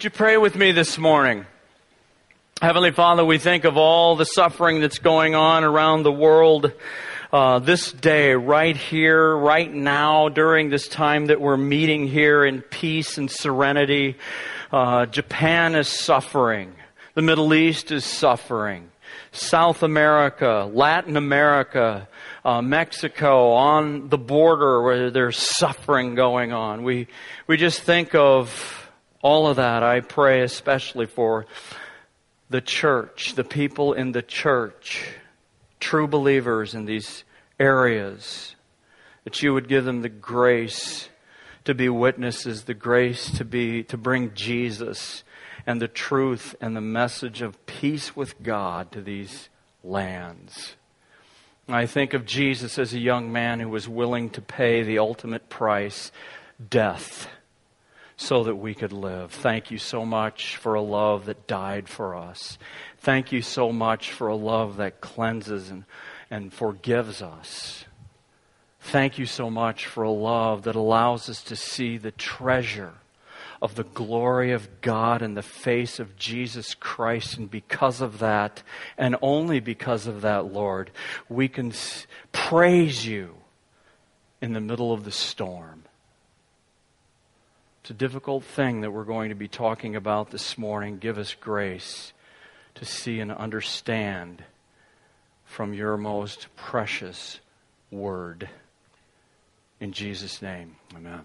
Would you pray with me this morning? Heavenly Father, we think of all the suffering that's going on around the world this day, right here, right now, during this time that we're meeting here in peace and serenity. Japan is suffering. The Middle East is suffering. South America, Latin America, Mexico, on the border where there's suffering going on. We just think of all of that. I pray especially for the church, the people in the church, true believers in these areas, that you would give them the grace to be witnesses, the grace to bring Jesus and the truth and the message of peace with God to these lands. I think of Jesus as a young man who was willing to pay the ultimate price, death, so that we could live. Thank you so much for a love that died for us. Thank you so much for a love that cleanses and forgives us. Thank you so much for a love that allows us to see the treasure of the glory of God in the face of Jesus Christ. And because of that, and only because of that, Lord, we can praise you in the middle of the storm. It's a difficult thing that we're going to be talking about this morning. Give us grace to see and understand from your most precious word. In Jesus' name, amen.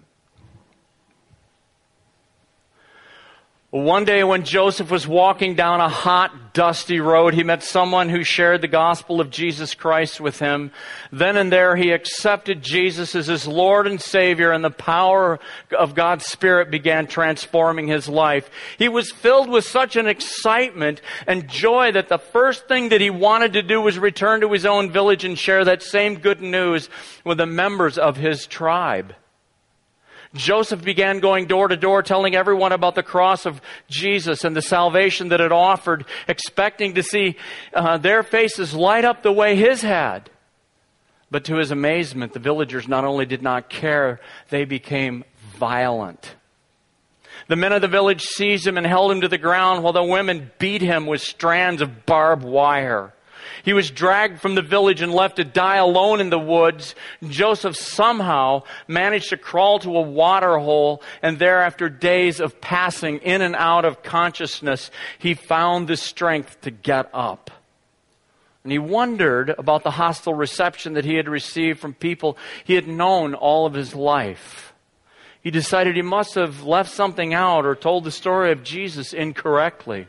One day when Joseph was walking down a hot, dusty road, he met someone who shared the gospel of Jesus Christ with him. Then and there he accepted Jesus as his Lord and Savior, and the power of God's Spirit began transforming his life. He was filled with such an excitement and joy that the first thing that he wanted to do was return to his own village and share that same good news with the members of his tribe. Joseph began going door to door, telling everyone about the cross of Jesus and the salvation that it offered, expecting to see their faces light up the way his had. But to his amazement, the villagers not only did not care, they became violent. The men of the village seized him and held him to the ground, while the women beat him with strands of barbed wire. He was dragged from the village and left to die alone in the woods. Joseph somehow managed to crawl to a water hole, and there, after days of passing in and out of consciousness, he found the strength to get up. And he wondered about the hostile reception that he had received from people he had known all of his life. He decided he must have left something out or told the story of Jesus incorrectly.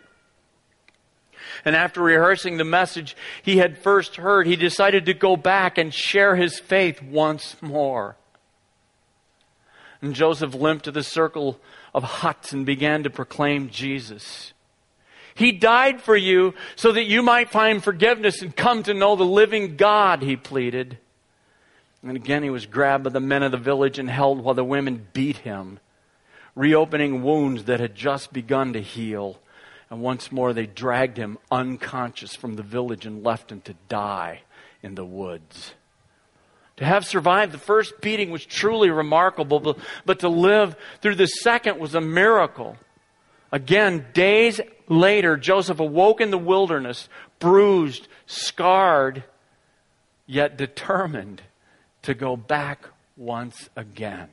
And after rehearsing the message he had first heard, he decided to go back and share his faith once more. And Joseph limped to the circle of huts and began to proclaim Jesus. He died for you so that you might find forgiveness and come to know the living God, he pleaded. And again he was grabbed by the men of the village and held while the women beat him, reopening wounds that had just begun to heal. And once more they dragged him unconscious from the village and left him to die in the woods. To have survived the first beating was truly remarkable, but to live through the second was a miracle. Again, days later, Joseph awoke in the wilderness, bruised, scarred, yet determined to go back once again.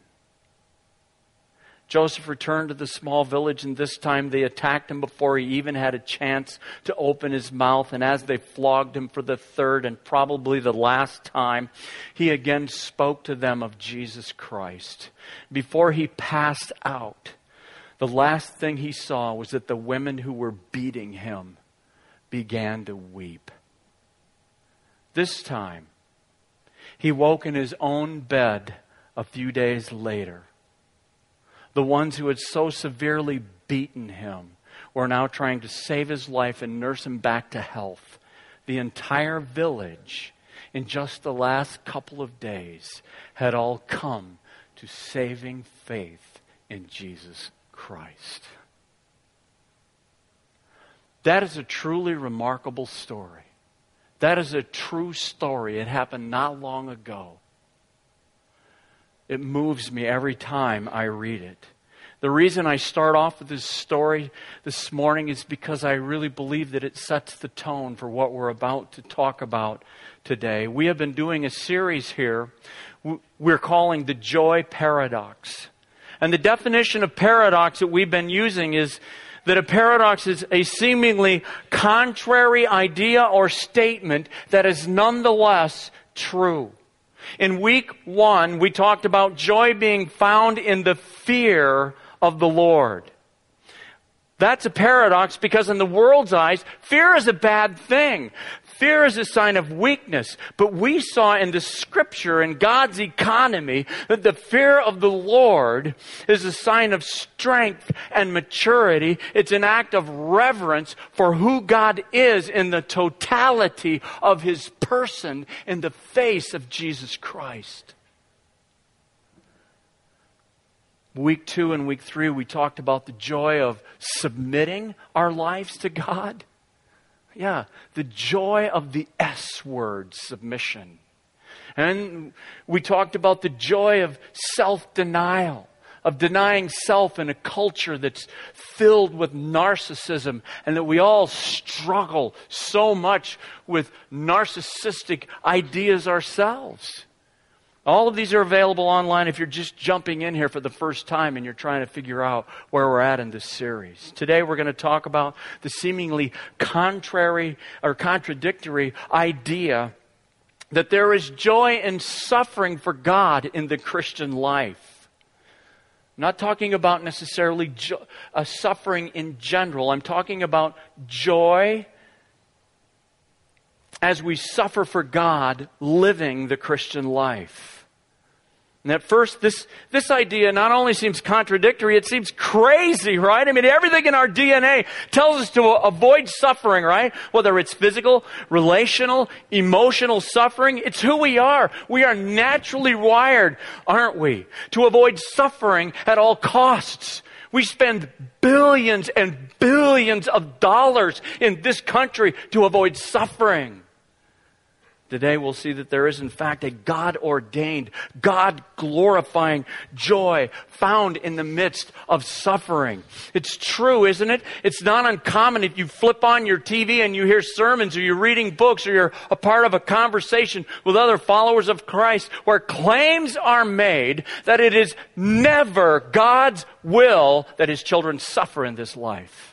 Joseph returned to the small village, and this time they attacked him before he even had a chance to open his mouth. And as they flogged him for the third and probably the last time, he again spoke to them of Jesus Christ. Before he passed out, the last thing he saw was that the women who were beating him began to weep. This time, he woke in his own bed a few days later. The ones who had so severely beaten him were now trying to save his life and nurse him back to health. The entire village, in just the last couple of days, had all come to saving faith in Jesus Christ. That is a truly remarkable story. That is a true story. It happened not long ago. It moves me every time I read it. The reason I start off with this story this morning is because I really believe that it sets the tone for what we're about to talk about today. We have been doing a series here we're calling the Joy Paradox. And the definition of paradox that we've been using is that a paradox is a seemingly contrary idea or statement that is nonetheless true. In week 1, we talked about joy being found in the fear of the Lord. That's a paradox because in the world's eyes, fear is a bad thing. Fear is a sign of weakness. But we saw in the Scripture, in God's economy, that the fear of the Lord is a sign of strength and maturity. It's an act of reverence for who God is in the totality of His person in the face of Jesus Christ. Week 2 and week 3, we talked about the joy of submitting our lives to God. Yeah, the joy of the S word, submission. And we talked about the joy of self-denial, of denying self in a culture that's filled with narcissism, and that we all struggle so much with narcissistic ideas ourselves. All of these are available online if you're just jumping in here for the first time and you're trying to figure out where we're at in this series. Today we're going to talk about the seemingly contrary or contradictory idea that there is joy in suffering for God in the Christian life. I'm not talking about necessarily suffering in general. I'm talking about joy as we suffer for God living the Christian life. And at first, this idea not only seems contradictory, it seems crazy, right? I mean, everything in our DNA tells us to avoid suffering, right? Whether it's physical, relational, emotional suffering, it's who we are. We are naturally wired, aren't we? To avoid suffering at all costs. We spend billions and billions of dollars in this country to avoid suffering. Today we'll see that there is in fact a God-ordained, God-glorifying joy found in the midst of suffering. It's true, isn't it? It's not uncommon if you flip on your TV and you hear sermons or you're reading books or you're a part of a conversation with other followers of Christ where claims are made that it is never God's will that His children suffer in this life.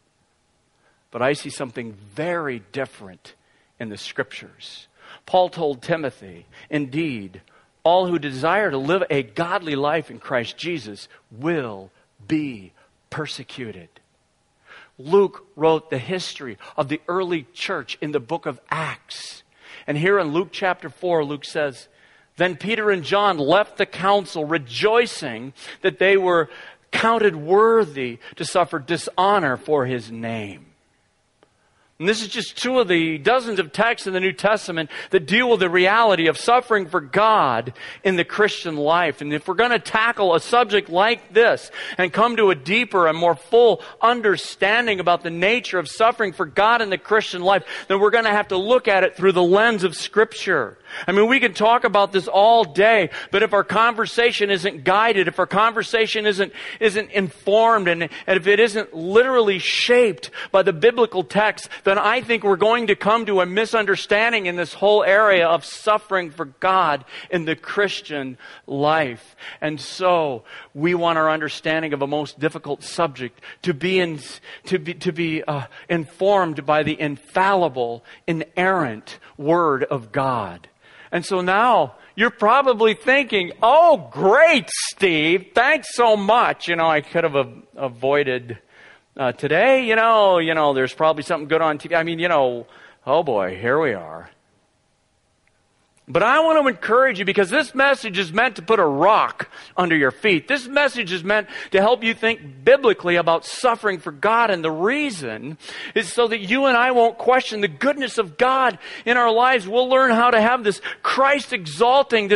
But I see something very different in the Scriptures. Paul told Timothy, indeed, all who desire to live a godly life in Christ Jesus will be persecuted. Luke wrote the history of the early church in the book of Acts. And here in Luke chapter 4, Luke says, then Peter and John left the council rejoicing that they were counted worthy to suffer dishonor for His name. And this is just 2 of the dozens of texts in the New Testament that deal with the reality of suffering for God in the Christian life. And if we're going to tackle a subject like this and come to a deeper and more full understanding about the nature of suffering for God in the Christian life, then we're going to have to look at it through the lens of Scripture. I mean, we can talk about this all day, but if our conversation isn't guided, if our conversation isn't informed, and if it isn't literally shaped by the biblical text, then I think we're going to come to a misunderstanding in this whole area of suffering for God in the Christian life. And so, we want our understanding of a most difficult subject to be informed by the infallible, inerrant Word of God. And so now, you're probably thinking, oh, great, Steve. Thanks so much. I could have avoided today. There's probably something good on TV. I mean, oh boy, here we are. But I want to encourage you because this message is meant to put a rock under your feet. This message is meant to help you think biblically about suffering for God. And the reason is so that you and I won't question the goodness of God in our lives. We'll learn how to have this Christ-exalting, this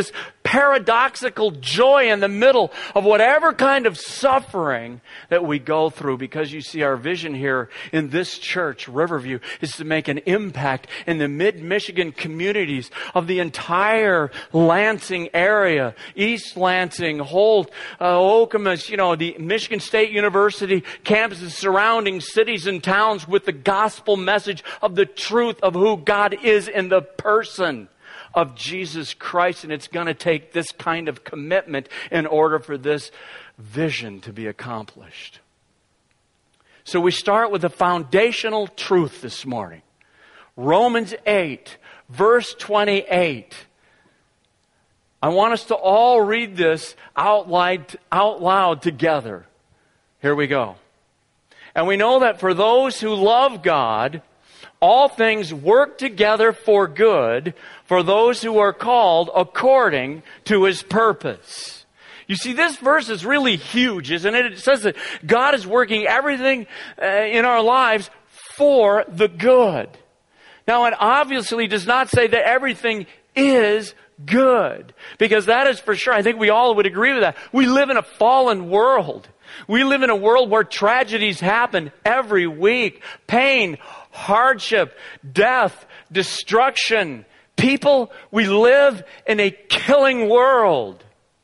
paradoxical joy in the middle of whatever kind of suffering that we go through. Because you see, our vision here in this church, Riverview, is to make an impact in the mid-Michigan communities of the entire Lansing area. East Lansing, Holt, Okemos, the Michigan State University campuses, surrounding cities and towns with the gospel message of the truth of who God is in the person of Jesus Christ. And it's going to take this kind of commitment in order for this vision to be accomplished. So we start with a foundational truth this morning. Romans 8, verse 28. I want us to all read this out loud together. Here we go. And we know that for those who love God, all things work together for good for those who are called according to His purpose. You see, this verse is really huge, isn't it? It says that God is working everything in our lives for the good. Now, it obviously does not say that everything is good, because that is for sure. I think we all would agree with that. We live in a fallen world. We live in a world where tragedies happen every week. Pain, hardship, death, destruction. People, we live in a killing world.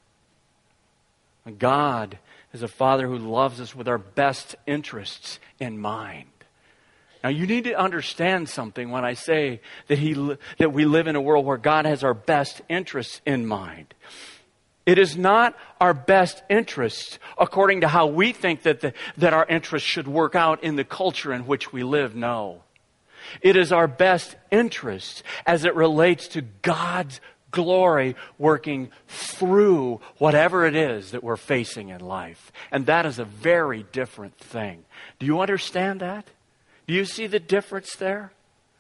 God is a Father who loves us with our best interests in mind. Now, you need to understand something when I say that we live in a world where God has our best interests in mind. It is not our best interests according to how we think that our interests should work out in the culture in which we live. No. It is our best interests as it relates to God's glory working through whatever it is that we're facing in life. And that is a very different thing. Do you understand that? Do you see the difference there?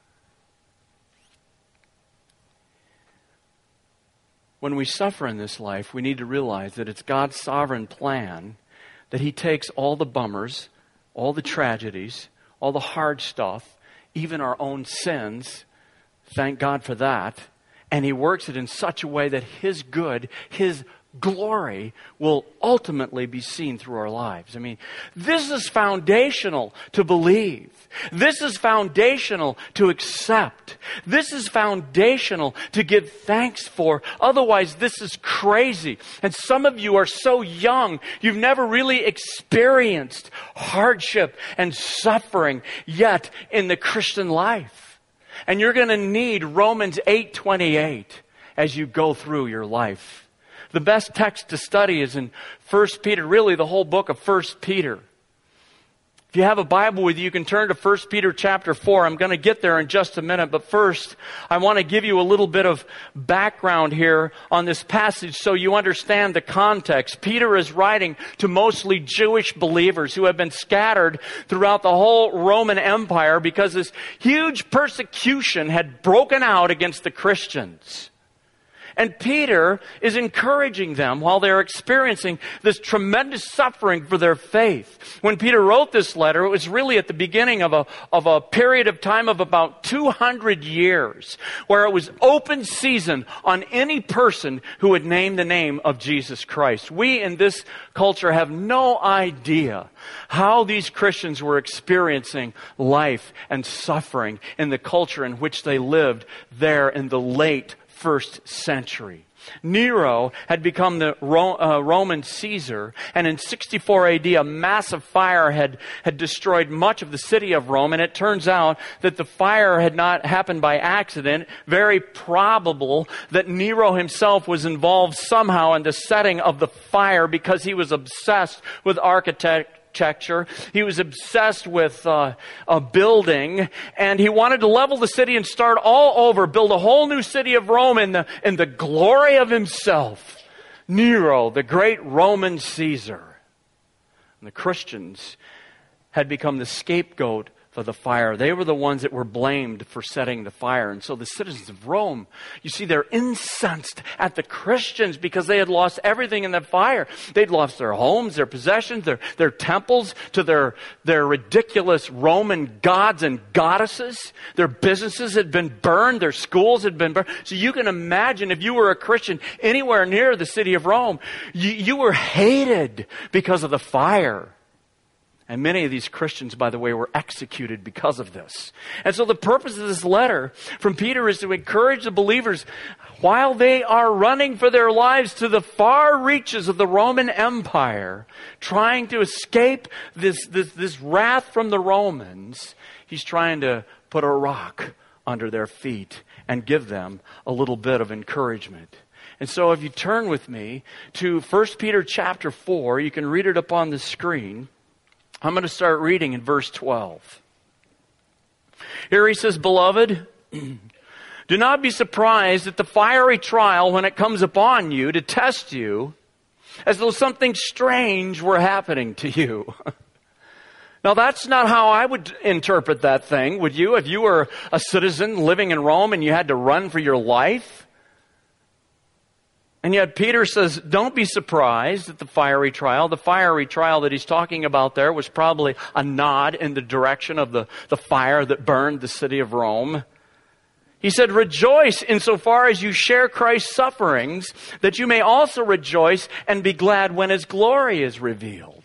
When we suffer in this life, we need to realize that it's God's sovereign plan that He takes all the bummers, all the tragedies, all the hard stuff, even our own sins, thank God for that, and He works it in such a way that His good, His glory will ultimately be seen through our lives. I mean, this is foundational to believe. This is foundational to accept. This is foundational to give thanks for. Otherwise, this is crazy. And some of you are so young, you've never really experienced hardship and suffering yet in the Christian life. And you're going to need Romans 8:28 as you go through your life. The best text to study is in 1 Peter, really the whole book of 1 Peter. If you have a Bible with you, you can turn to 1 Peter chapter 4. I'm going to get there in just a minute, but first, I want to give you a little bit of background here on this passage so you understand the context. Peter is writing to mostly Jewish believers who have been scattered throughout the whole Roman Empire because this huge persecution had broken out against the Christians. And Peter is encouraging them while they're experiencing this tremendous suffering for their faith. When Peter wrote this letter, it was really at the beginning of a period of time of about 200 years, where it was open season on any person who would name the name of Jesus Christ. We in this culture have no idea how these Christians were experiencing life and suffering in the culture in which they lived there in the late 1st century. Nero had become the Roman Caesar, and in 64 AD a massive fire had destroyed much of the city of Rome, and it turns out that the fire had not happened by accident. Very probable that Nero himself was involved somehow in the setting of the fire because he was obsessed with architecture. He was obsessed with a building, and he wanted to level the city and start all over, build a whole new city of Rome in the glory of himself. Nero, the great Roman Caesar. And the Christians had become the scapegoat for the fire. They were the ones that were blamed for setting the fire. And so the citizens of Rome, you see, they're incensed at the Christians because they had lost everything in that fire. They'd lost their homes, their possessions, their temples to their ridiculous Roman gods and goddesses. Their businesses had been burned. Their schools had been burned. So you can imagine if you were a Christian anywhere near the city of Rome, you were hated because of the fire. And many of these Christians, by the way, were executed because of this. And so the purpose of this letter from Peter is to encourage the believers while they are running for their lives to the far reaches of the Roman Empire, trying to escape this wrath from the Romans. He's trying to put a rock under their feet and give them a little bit of encouragement. And so if you turn with me to 1 Peter chapter 4, you can read it up on the screen. I'm going to start reading in verse 12. Here he says, "Beloved, do not be surprised at the fiery trial when it comes upon you to test you, as though something strange were happening to you." Now, that's not how I would interpret that thing, would you? If you were a citizen living in Rome and you had to run for your life. And yet Peter says, don't be surprised at the fiery trial. The fiery trial that he's talking about there was probably a nod in the direction of the fire that burned the city of Rome. He said, rejoice insofar as you share Christ's sufferings, that you may also rejoice and be glad when his glory is revealed.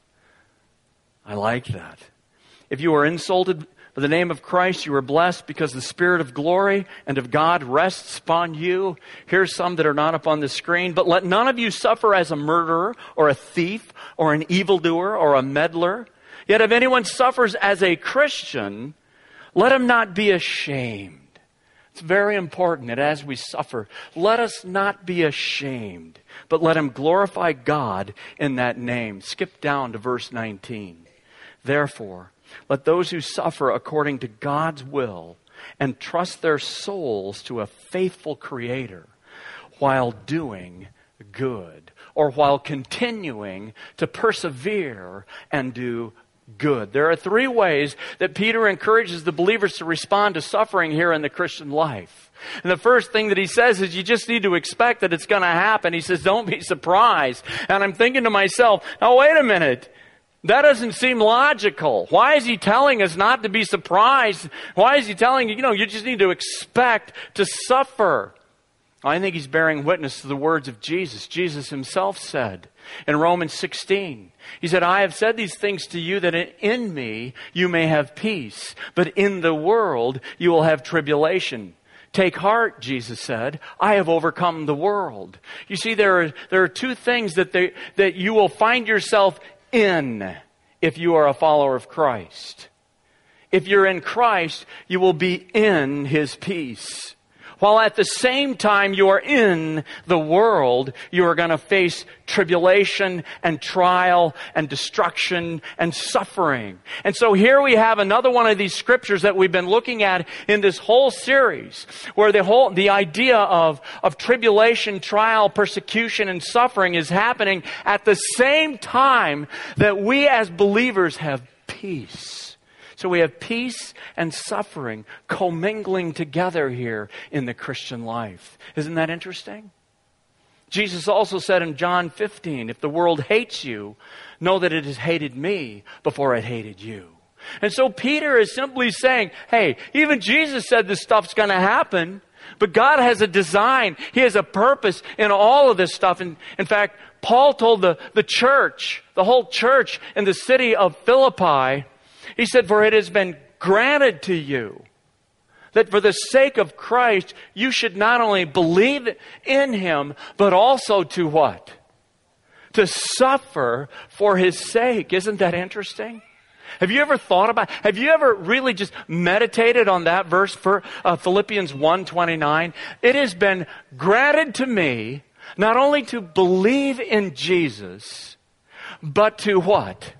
I like that. If you are insulted for the name of Christ, you are blessed because the Spirit of glory and of God rests upon you. Here's some that are not up on the screen. But let none of you suffer as a murderer or a thief or an evildoer or a meddler. Yet if anyone suffers as a Christian, let him not be ashamed. It's very important that as we suffer, let us not be ashamed, but let him glorify God in that name. Skip down to verse 19. Therefore, let those who suffer according to God's will entrust their souls to a faithful Creator while doing good, or while continuing to persevere and do good. There are three ways that Peter encourages the believers to respond to suffering here in the Christian life. And the first thing that he says is you just need to expect that it's going to happen. He says, don't be surprised. And I'm thinking to myself, now wait a minute. That doesn't seem logical. Why is he telling us not to be surprised? Why is he telling you, you just need to expect to suffer? I think he's bearing witness to the words of Jesus. Jesus himself said in Romans 16, he said, I have said these things to you that in me you may have peace, but in the world you will have tribulation. Take heart, Jesus said, I have overcome the world. You see, there are two things that you will find yourself in if you are a follower of Christ. If you're in Christ, you will be in his peace. While at the same time you are in the world, you are going to face tribulation and trial and destruction and suffering. And so here we have another one of these scriptures that we've been looking at in this whole series, where the idea of tribulation, trial, persecution, and suffering is happening at the same time that we as believers have peace. So we have peace and suffering commingling together here in the Christian life. Isn't that interesting? Jesus also said in John 15, if the world hates you, know that it has hated me before it hated you. And so Peter is simply saying, hey, even Jesus said this stuff's going to happen, but God has a design. He has a purpose in all of this stuff. And in fact, Paul told the church, the whole church in the city of Philippi, he said, for it has been granted to you that for the sake of Christ, you should not only believe in him, but also to what? To suffer for his sake. Isn't that interesting? Have you ever have you ever really just meditated on that verse for Philippians 1:29? It has been granted to me not only to believe in Jesus, but to what?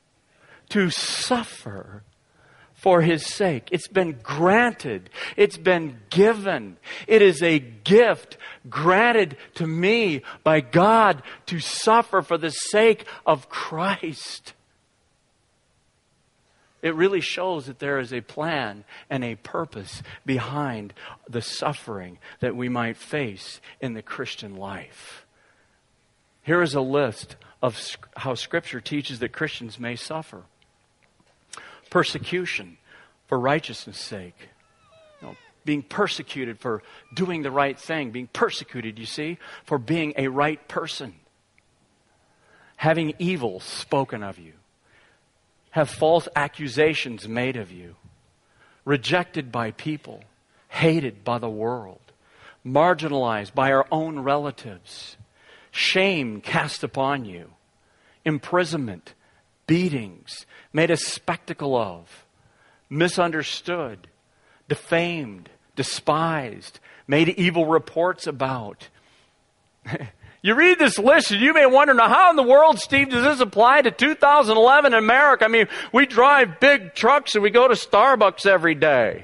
To suffer for his sake. It's been granted. It's been given. It is a gift granted to me by God to suffer for the sake of Christ. It really shows that there is a plan and a purpose behind the suffering that we might face in the Christian life. Here is a list of how Scripture teaches that Christians may suffer. Persecution for righteousness' sake. Being persecuted for doing the right thing. Being persecuted, you see, for being a right person. Having evil spoken of you. Have false accusations made of you. Rejected by people. Hated by the world. Marginalized by our own relatives. Shame cast upon you. Imprisonment. Beatings. Made a spectacle of. Misunderstood. Defamed. Despised. Made evil reports about. You read this list and you may wonder, now how in the world, Steve, does this apply to 2011 in America? I mean, we drive big trucks and we go to Starbucks every day.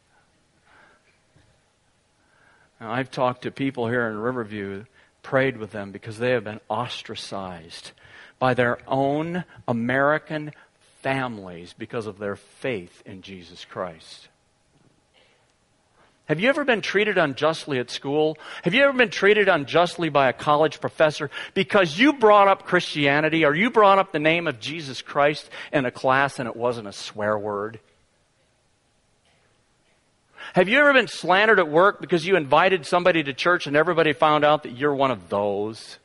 Now, I've talked to people here in Riverview, prayed with them because they have been ostracized by their own American families because of their faith in Jesus Christ. Have you ever been treated unjustly at school? Have you ever been treated unjustly by a college professor because you brought up Christianity or you brought up the name of Jesus Christ in a class and it wasn't a swear word? Have you ever been slandered at work because you invited somebody to church and everybody found out that you're one of those?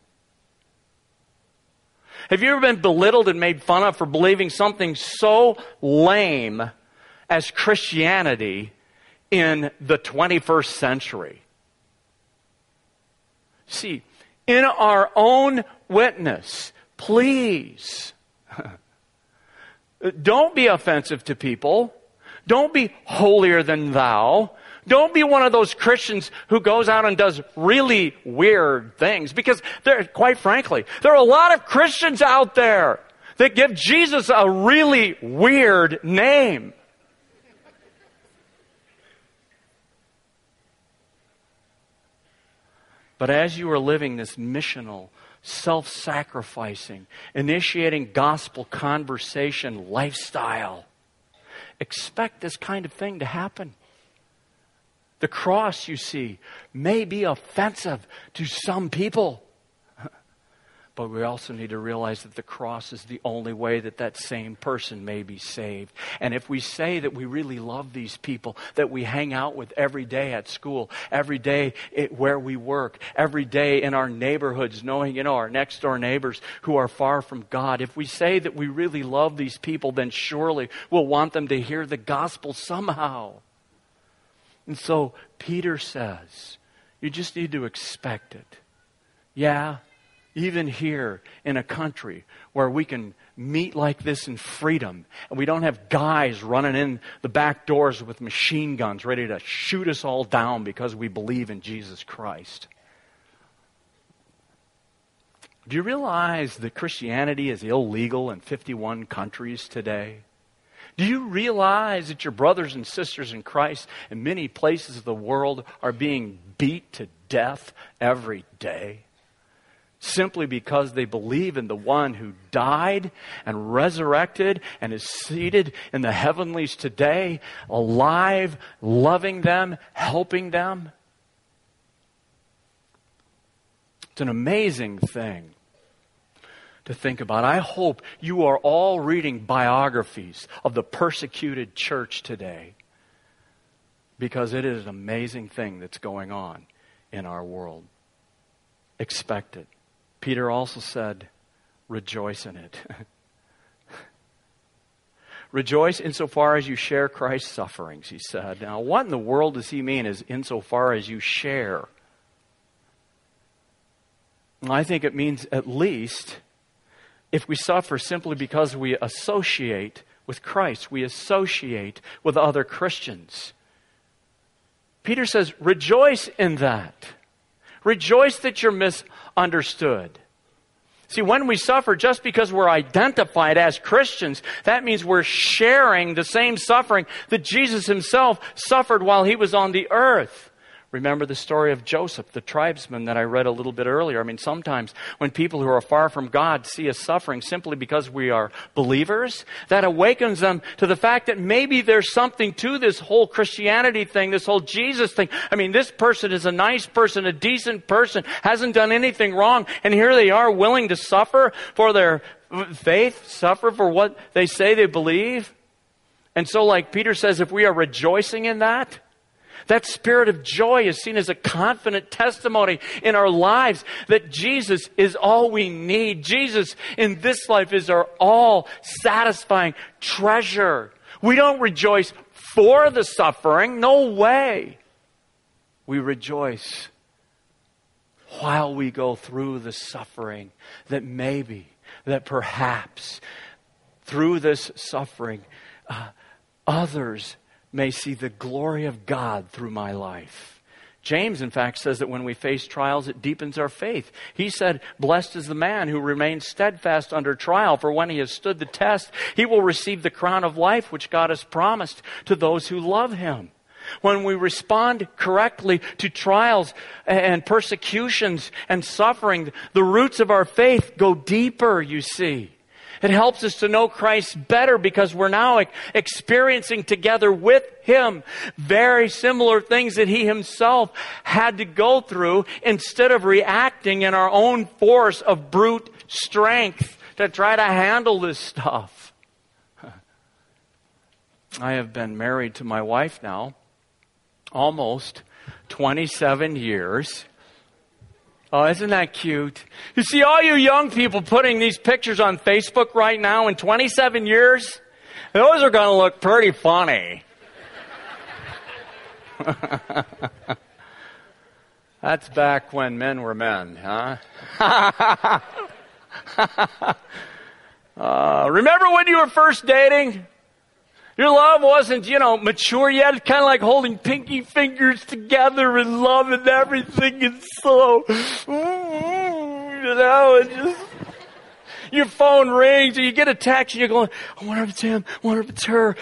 Have you ever been belittled and made fun of for believing something so lame as Christianity in the 21st century? See, in our own witness, please, don't be offensive to people. Don't be holier than thou. Don't be one of those Christians who goes out and does really weird things. Because, quite frankly, there are a lot of Christians out there that give Jesus a really weird name. But as you are living this missional, self-sacrificing, initiating gospel conversation lifestyle, expect this kind of thing to happen. The cross, you see, may be offensive to some people. But we also need to realize that the cross is the only way that that same person may be saved. And if we say that we really love these people that we hang out with every day at school, every day where we work, every day in our neighborhoods, knowing, our next door neighbors who are far from God, if we say that we really love these people, then surely we'll want them to hear the gospel somehow. And so Peter says, you just need to expect it. Yeah. Even here in a country where we can meet like this in freedom and we don't have guys running in the back doors with machine guns ready to shoot us all down because we believe in Jesus Christ. Do you realize that Christianity is illegal in 51 countries today? Do you realize that your brothers and sisters in Christ in many places of the world are being beat to death every day? Simply because they believe in the one who died and resurrected and is seated in the heavenlies today, alive, loving them, helping them. It's an amazing thing to think about. I hope you are all reading biographies of the persecuted church today, because it is an amazing thing that's going on in our world. Expect it. Peter also said, rejoice in it. Rejoice insofar as you share Christ's sufferings, he said. Now, what in the world does he mean as insofar as you share? Well, I think it means at least if we suffer simply because we associate with Christ, we associate with other Christians. Peter says, rejoice in that. Rejoice that you're misunderstood. See, when we suffer just because we're identified as Christians, that means we're sharing the same suffering that Jesus himself suffered while he was on the earth. Remember the story of Joseph, the tribesman that I read a little bit earlier. I mean, sometimes when people who are far from God see us suffering simply because we are believers, that awakens them to the fact that maybe there's something to this whole Christianity thing, this whole Jesus thing. I mean, this person is a nice person, a decent person, hasn't done anything wrong, and here they are willing to suffer for their faith, suffer for what they say they believe. And so, like Peter says, if we are rejoicing in that, that spirit of joy is seen as a confident testimony in our lives that Jesus is all we need. Jesus in this life is our all satisfying treasure. We don't rejoice for the suffering. No way. We rejoice while we go through the suffering, that maybe, that perhaps through this suffering, others may see the glory of God through my life. James, in fact, says that when we face trials, it deepens our faith. He said, blessed is the man who remains steadfast under trial, for when he has stood the test, he will receive the crown of life which God has promised to those who love him. When we respond correctly to trials and persecutions and suffering, the roots of our faith go deeper, you see. It helps us to know Christ better because we're now experiencing together with Him very similar things that He Himself had to go through instead of reacting in our own force of brute strength to try to handle this stuff. I have been married to my wife now almost 27 years. Oh, isn't that cute? You see all you young people putting these pictures on Facebook right now in 27 years? Those are going to look pretty funny. That's back when men were men, huh? Remember when you were first dating? Your love wasn't, mature yet. Kind of like holding pinky fingers together in love and everything. And so, your phone rings and you get a text and you're going, I wonder if it's him. I wonder if it's her.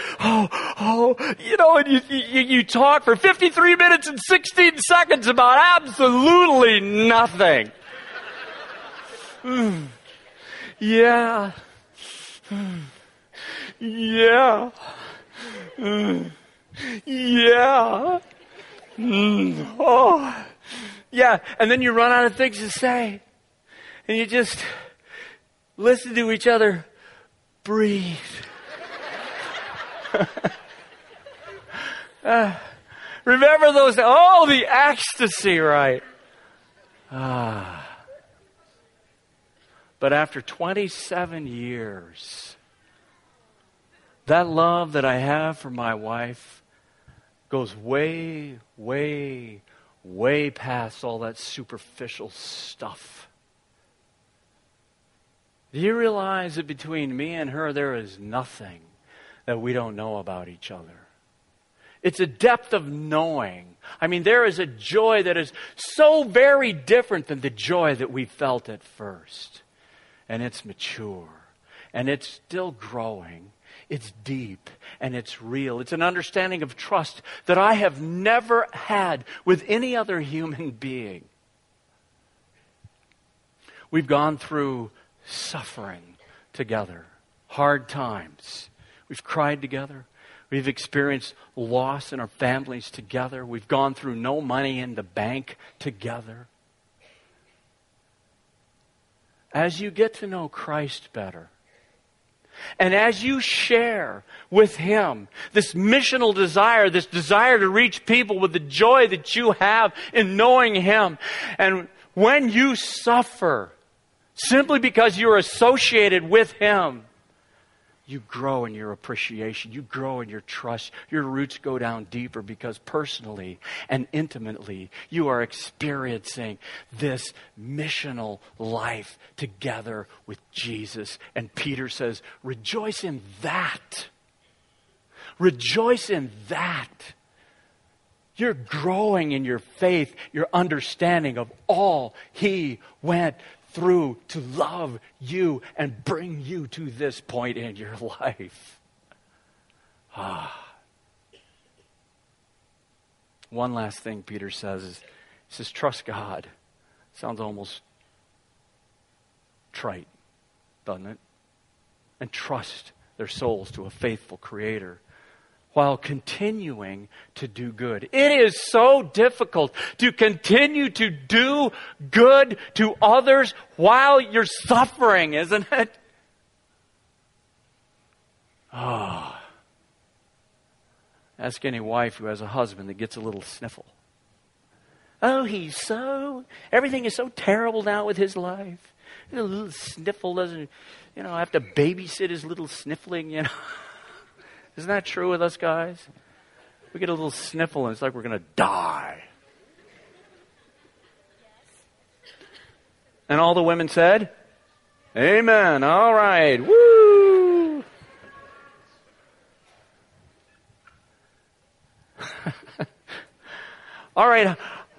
And you talk for 53 minutes and 16 seconds about absolutely nothing. Yeah. Yeah. Yeah. Oh. Yeah. And then you run out of things to say. And you just listen to each other breathe. Remember those? Oh, the ecstasy, right? But after 27 years, that love that I have for my wife goes way, way, way past all that superficial stuff. Do you realize that between me and her there is nothing that we don't know about each other? It's a depth of knowing. I mean, there is a joy that is so very different than the joy that we felt at first. And it's mature. And it's still growing. It's deep and it's real. It's an understanding of trust that I have never had with any other human being. We've gone through suffering together, hard times. We've cried together. We've experienced loss in our families together. We've gone through no money in the bank together. As you get to know Christ better, and as you share with Him this missional desire, this desire to reach people with the joy that you have in knowing Him, and when you suffer simply because you're associated with Him, you grow in your appreciation. You grow in your trust. Your roots go down deeper because personally and intimately you are experiencing this missional life together with Jesus. And Peter says, rejoice in that. Rejoice in that. You're growing in your faith, your understanding of all He went through to love you and bring you to this point in your life. One last thing Peter says is, he says, trust God. Sounds almost trite, doesn't it? And trust their souls to a faithful Creator while continuing to do good. It is so difficult to continue to do good to others while you're suffering, isn't it? Oh. Ask any wife who has a husband that gets a little sniffle. Oh, everything is so terrible now with his life. A little sniffle doesn't, have to babysit his little sniffling, Isn't that true with us guys? We get a little sniffle and it's like we're going to die. And all the women said, amen. All right. Woo! All right.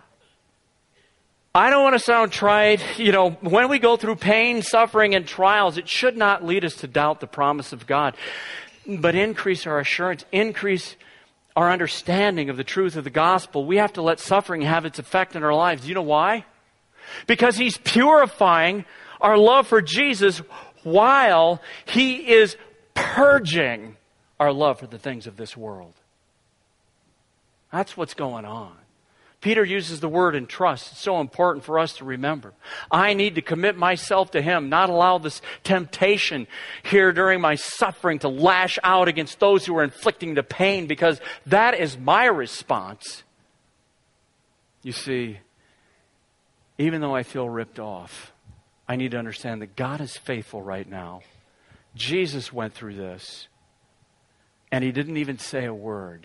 I don't want to sound trite. When we go through pain, suffering, and trials, it should not lead us to doubt the promise of God, but increase our assurance, increase our understanding of the truth of the gospel. We have to let suffering have its effect in our lives. Do you know why? Because He's purifying our love for Jesus while He is purging our love for the things of this world. That's what's going on. Peter uses the word entrust. It's so important for us to remember. I need to commit myself to Him, not allow this temptation here during my suffering to lash out against those who are inflicting the pain, because that is my response. You see, even though I feel ripped off, I need to understand that God is faithful right now. Jesus went through this, and He didn't even say a word.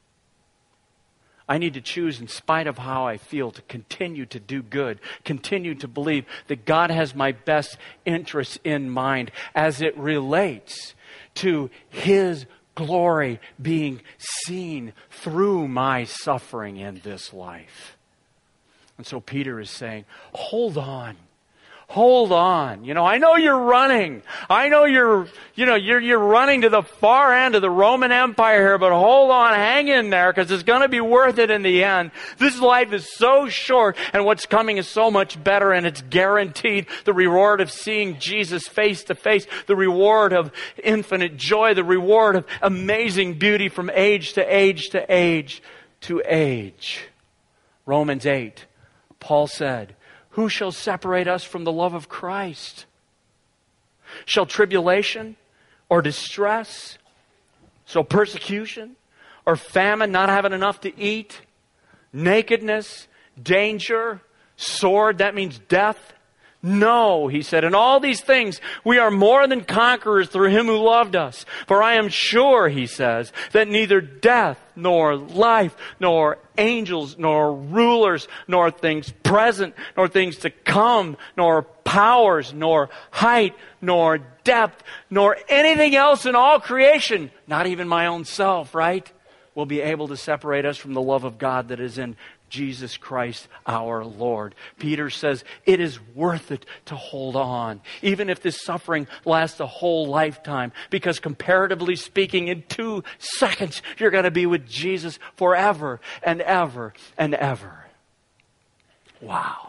I need to choose, in spite of how I feel, to continue to do good, continue to believe that God has my best interests in mind as it relates to His glory being seen through my suffering in this life. And so Peter is saying, hold on. Hold on. I know you're running. I know you're running to the far end of the Roman Empire here, but hold on, hang in there, because it's going to be worth it in the end. This life is so short, and what's coming is so much better, and it's guaranteed. The reward of seeing Jesus face to face, the reward of infinite joy, the reward of amazing beauty from age to age to age to age. Romans 8, Paul said, who shall separate us from the love of Christ? Shall tribulation or distress, so persecution or famine, not having enough to eat, nakedness, danger, sword, that means death? No, he said, in all these things we are more than conquerors through Him who loved us. For I am sure, he says, that neither death, nor life, nor angels, nor rulers, nor things present, nor things to come, nor powers, nor height, nor depth, nor anything else in all creation, not even my own self, right, will be able to separate us from the love of God that is in Jesus Christ our Lord. Peter says it is worth it to hold on, even if this suffering lasts a whole lifetime, because comparatively speaking, in 2 seconds, you're going to be with Jesus forever and ever and ever. Wow.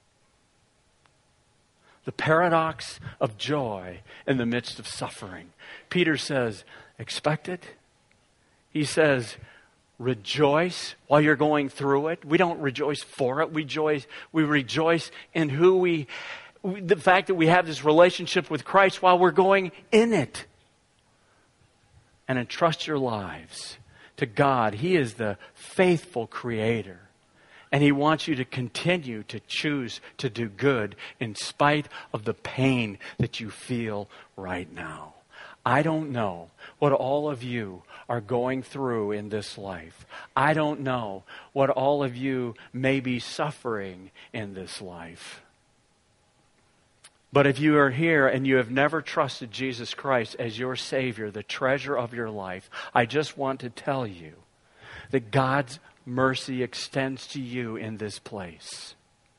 The paradox of joy in the midst of suffering. Peter says, expect it. He says, rejoice while you're going through it. We don't rejoice for it. We rejoice in the fact that we have this relationship with Christ while we're going in it. And entrust your lives to God. He is the faithful Creator. And He wants you to continue to choose to do good in spite of the pain that you feel right now. I don't know what all of you are going through in this life. I don't know what all of you may be suffering in this life. But if you are here and you have never trusted Jesus Christ as your Savior, the treasure of your life, I just want to tell you that God's mercy extends to you in this place.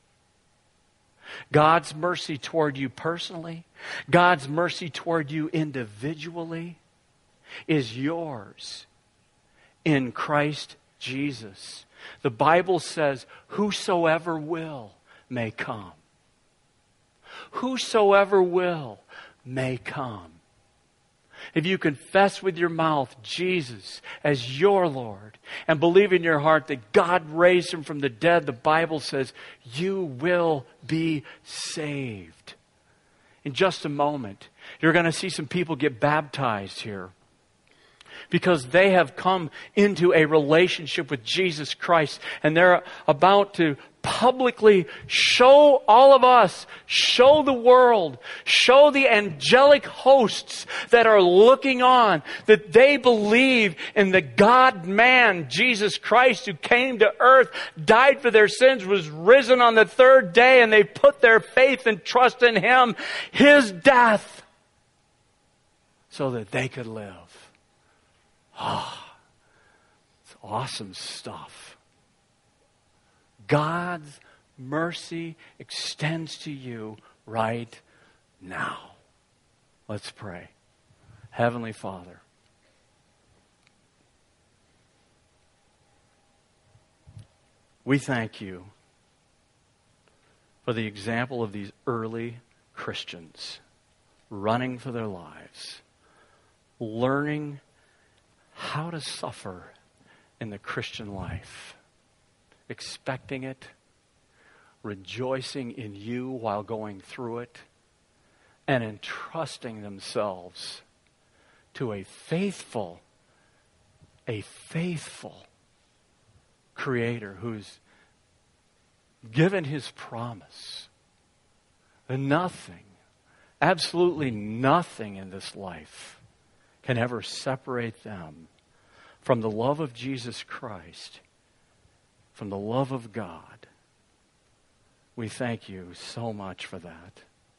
God's mercy toward you personally, God's mercy toward you individually is yours in Christ Jesus. The Bible says, whosoever will may come. Whosoever will may come. If you confess with your mouth Jesus as your Lord and believe in your heart that God raised him from the dead, the Bible says you will be saved. In just a moment, you're going to see some people get baptized here because they have come into a relationship with Jesus Christ, and they're about to publicly show all of us, show the world, show the angelic hosts that are looking on, that they believe in the God-man, Jesus Christ, who came to earth, died for their sins, was risen on the third day, and they put their faith and trust in Him, His death, so that they could live. It's awesome stuff. God's mercy extends to you right now. Let's pray. Heavenly Father, we thank you for the example of these early Christians running for their lives, learning how to suffer in the Christian life, expecting it, rejoicing in you while going through it, and entrusting themselves to a faithful Creator who's given His promise. And nothing, absolutely nothing in this life can ever separate them from the love of Jesus Christ, from the love of God. We thank you so much for that.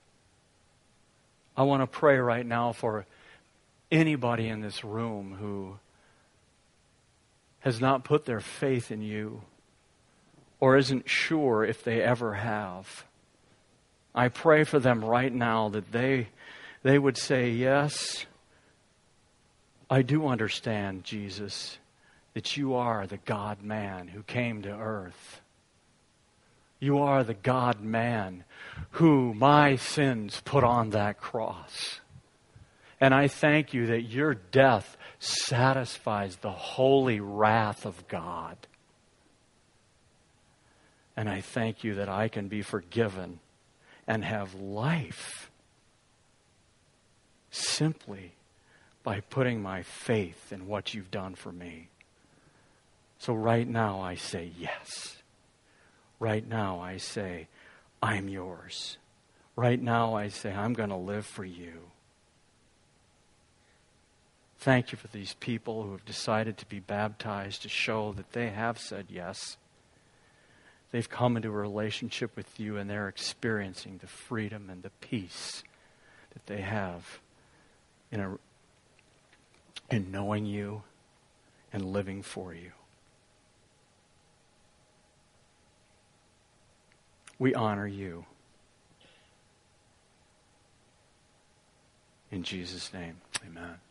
I want to pray right now for anybody in this room who has not put their faith in you or isn't sure if they ever have. I pray for them right now that they would say, yes, I do understand, Jesus, that you are the God-man who came to earth. You are the God-man who my sins put on that cross. And I thank you that your death satisfies the holy wrath of God. And I thank you that I can be forgiven and have life simply by putting my faith in what you've done for me. So right now I say yes. Right now I say, I'm yours. Right now I say, I'm going to live for you. Thank you for these people who have decided to be baptized to show that they have said yes. They've come into a relationship with you and they're experiencing the freedom and the peace that they have in knowing you and living for you. We honor you. In Jesus' name, amen.